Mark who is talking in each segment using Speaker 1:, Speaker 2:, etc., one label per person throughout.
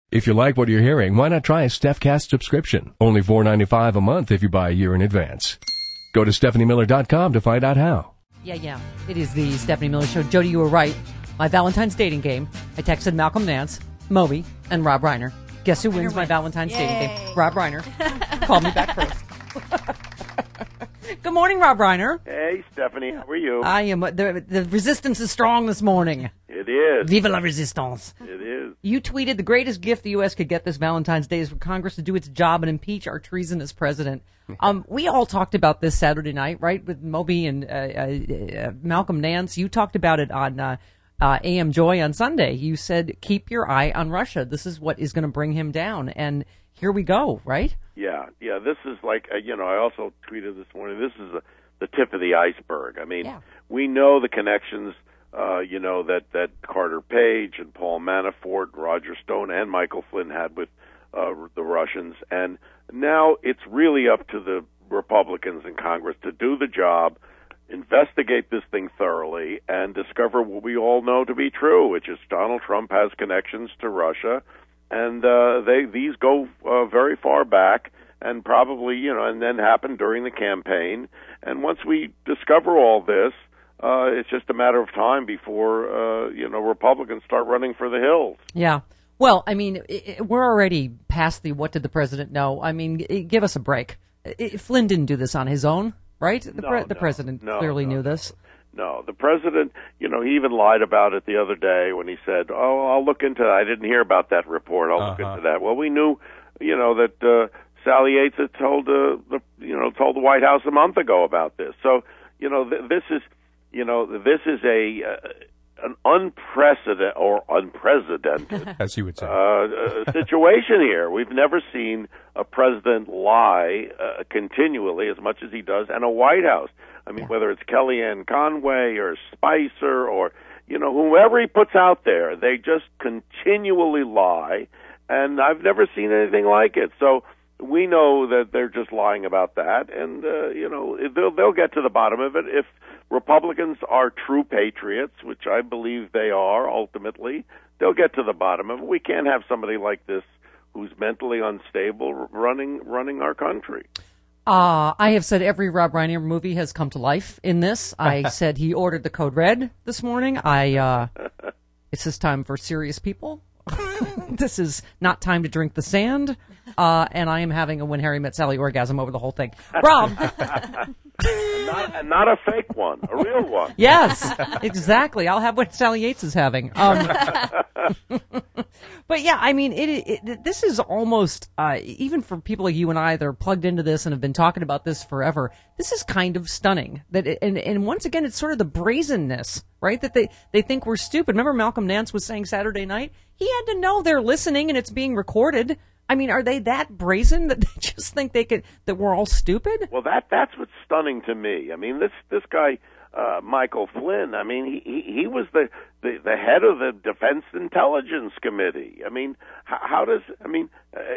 Speaker 1: If you like what you're hearing, why not try a StephCast subscription? Only $4.95 a month if you buy a year in advance. Go to StephanieMiller.com to find out how.
Speaker 2: Yeah. It is the Stephanie Miller Show. Jody, you were right. My Valentine's dating game. I texted Malcolm Nance, Moby, and Rob Reiner. Guess who wins my Valentine's dating game? Rob Reiner. Call me back first. Good morning, Rob Reiner.
Speaker 3: Hey, Stephanie. How are you?
Speaker 2: I am. The resistance is strong this morning.
Speaker 3: It is.
Speaker 2: Vive la resistance.
Speaker 3: It is.
Speaker 2: You tweeted the greatest gift the U.S. could get this Valentine's Day is for Congress to do its job and impeach our treasonous president. We all talked about this Saturday night, right, with Moby and Malcolm Nance. You talked about it on AM Joy on Sunday. You said, keep your eye on Russia. This is what is going to bring him down. And here we go, right?
Speaker 3: Yeah. This is like, I also tweeted this morning, this is the tip of the iceberg. I mean, we know the connections, that Carter Page and Paul Manafort, Roger Stone, and Michael Flynn had with the Russians. And now it's really up to the Republicans in Congress to do the job, investigate this thing thoroughly, and discover what we all know to be true, which is Donald Trump has connections to Russia, and these go very far back, and probably, and then happened during the campaign. And once we discover all this, it's just a matter of time before, Republicans start running for the hills. Yeah.
Speaker 2: Well, I mean, we're already past the what did the president know. I mean, give us a break. Flynn didn't do this on his own, right? The president clearly knew this.
Speaker 3: No, the president, he even lied about it the other day when he said, I'll look into that. I didn't hear about that report. I'll look into that. Well, we knew, that Sally Yates had told the White House a month ago about this. So, this is an unprecedented,
Speaker 1: as you would say,
Speaker 3: situation here. We've never seen a president lie continually as much as he does, and a White House. I mean, whether it's Kellyanne Conway or Spicer or, whoever he puts out there, they just continually lie, and I've never seen anything like it. So we know that they're just lying about that, and, they'll get to the bottom of it. If Republicans are true patriots, which I believe they are ultimately, they'll get to the bottom of it. We can't have somebody like this who's mentally unstable running our country.
Speaker 2: I have said every Rob Reiner movie has come to life in this. I said he ordered the code red this morning. It's this time for serious people. This is not time to drink the sand. And I am having a When Harry Met Sally orgasm over the whole thing. Rob.
Speaker 3: Not a fake one, a real one.
Speaker 2: Yes, exactly. I'll have what Sally Yates is having. But yeah, I mean, this is almost, even for people like you and I that are plugged into this and have been talking about this forever, this is kind of stunning. And once again, it's sort of the brazenness, right? That they think we're stupid. Remember Malcolm Nance was saying Saturday night? He had to know they're listening and it's being recorded. I mean, are they that brazen that they just think that we're all stupid?
Speaker 3: Well, that's what's stunning to me. I mean, this guy, Michael Flynn, I mean, he was the head of the Defense Intelligence Committee. I mean, how does he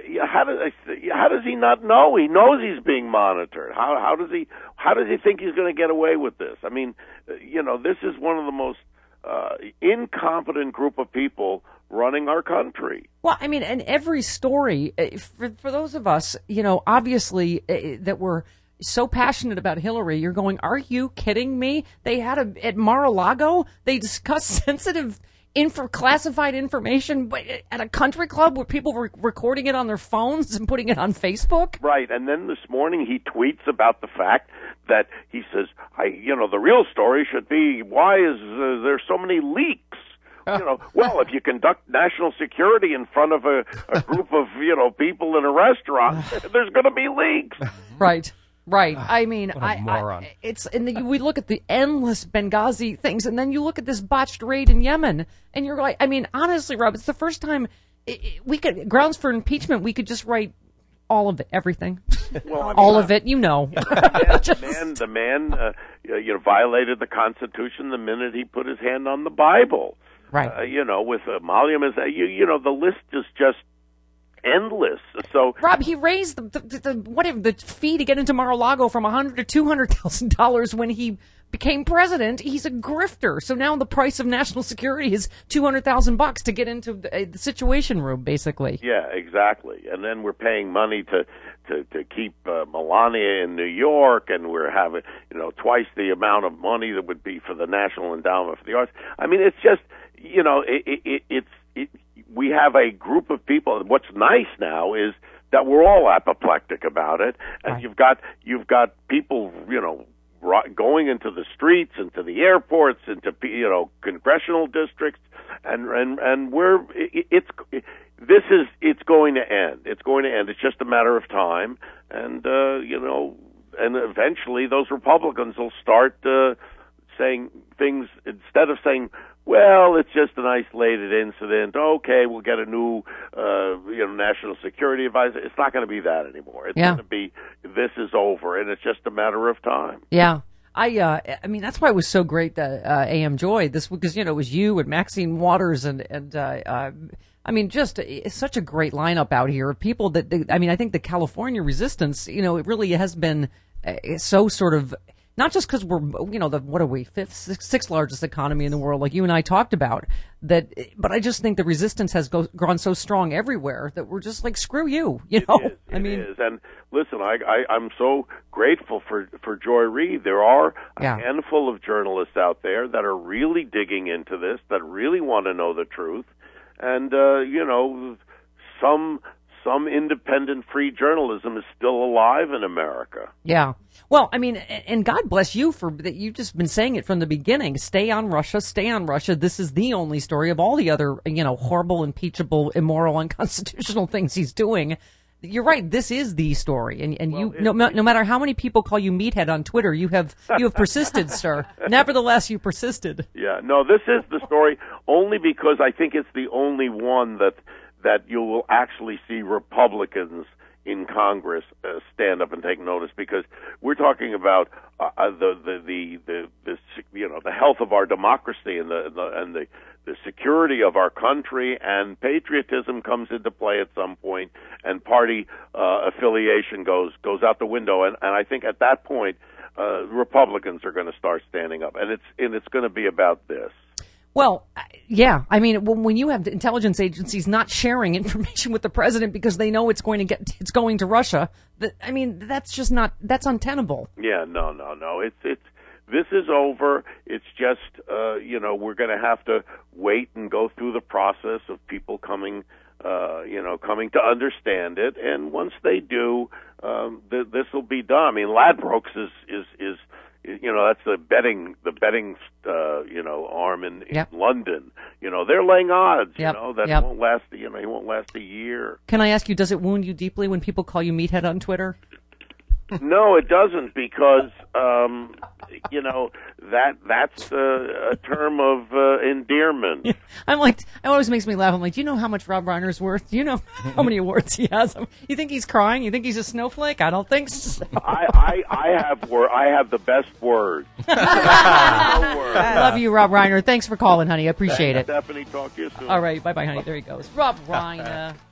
Speaker 3: not know? He knows he's being monitored. How does he think he's going to get away with this? I mean, this is one of the most incompetent group of people running our country.
Speaker 2: Well, I mean, and every story, for those of us, obviously that were so passionate about Hillary, you're going, are you kidding me? They had at Mar-a-Lago, they discussed sensitive classified information at a country club where people were recording it on their phones and putting it on Facebook.
Speaker 3: Right, and then this morning he tweets about the fact that he says, the real story should be, why is there so many leaks? Well, if you conduct national security in front of a group of, people in a restaurant, there's going to be leaks.
Speaker 2: Right. I mean, we look at the endless Benghazi things, and then you look at this botched raid in Yemen, and you're like, I mean, honestly, Rob, it's the first time we could, grounds for impeachment, we could just write all of it, everything. Well, I mean, all of it, The
Speaker 3: man violated the Constitution the minute he put his hand on the Bible.
Speaker 2: Right.
Speaker 3: With emoluments, the list is just endless. So,
Speaker 2: Rob, he raised the fee to get into Mar-a-Lago from $100,000 to $200,000 when he became president, he's a grifter. So now the price of national security is $200,000 to get into the Situation Room, basically.
Speaker 3: Yeah, exactly. And then we're paying money to keep Melania in New York, and we're having, twice the amount of money that would be for the National Endowment for the Arts. I mean, it's just, we have a group of people. What's nice now is that we're all apoplectic about it, and
Speaker 2: right.
Speaker 3: you've got people, going into the streets, into the airports, into congressional districts, and it's going to end. It's going to end. It's just a matter of time, and and eventually those Republicans will start saying things instead of saying, well, it's just an isolated incident. Okay, we'll get a new, national security advisor. It's not going to be that anymore. It's going to be, this is over, and it's just a matter of time.
Speaker 2: Yeah. I mean, that's why it was so great that AM Joy, because, it was you and Maxine Waters and I mean, just it's such a great lineup out here of people I think the California resistance, it really has been so sort of, not just because we're, what are we, sixth largest economy in the world, like you and I talked about, but I just think the resistance has grown so strong everywhere that we're just like, screw you,
Speaker 3: It is. And listen, I'm so grateful for Joy Reid. There are a handful of journalists out there that are really digging into this, that really want to know the truth, and some independent free journalism is still alive in America.
Speaker 2: Yeah. Well, I mean, and God bless you for that. You've just been saying it from the beginning. Stay on Russia. Stay on Russia. This is the only story of all the other, horrible, impeachable, immoral, unconstitutional things he's doing. You're right. This is the story, and no matter how many people call you meathead on Twitter, you have persisted, sir. Nevertheless, you persisted.
Speaker 3: Yeah. No, this is the story only because I think it's the only one that you will actually see Republicans in Congress stand up and take notice, because we're talking about the health of our democracy and the security of our country, and patriotism comes into play at some point, and party affiliation goes out the window, and I think at that point Republicans are going to start standing up, and it's going to be about this.
Speaker 2: Well, yeah. I mean, when you have intelligence agencies not sharing information with the president because they know it's going to Russia, that's untenable.
Speaker 3: Yeah, no. This is over. It's just, we're going to have to wait and go through the process of people coming to understand it. And once they do, this will be done. I mean, Ladbrokes is that's the betting arm in London. They're laying odds. Won't last. He won't last a year.
Speaker 2: Can I ask you, does it wound you deeply when people call you meathead on Twitter?
Speaker 3: No, it doesn't, because that's a term of endearment.
Speaker 2: Yeah. I'm like, it always makes me laugh. I'm like, do you know how much Rob Reiner's worth? Do you know how many awards he has? You think he's crying? You think he's a snowflake? I don't think so.
Speaker 3: I have the best words.
Speaker 2: I love you, Rob Reiner. Thanks for calling, honey. I appreciate it.
Speaker 3: Stephanie, talk to you soon.
Speaker 2: All right, bye, honey. There he goes, Rob Reiner.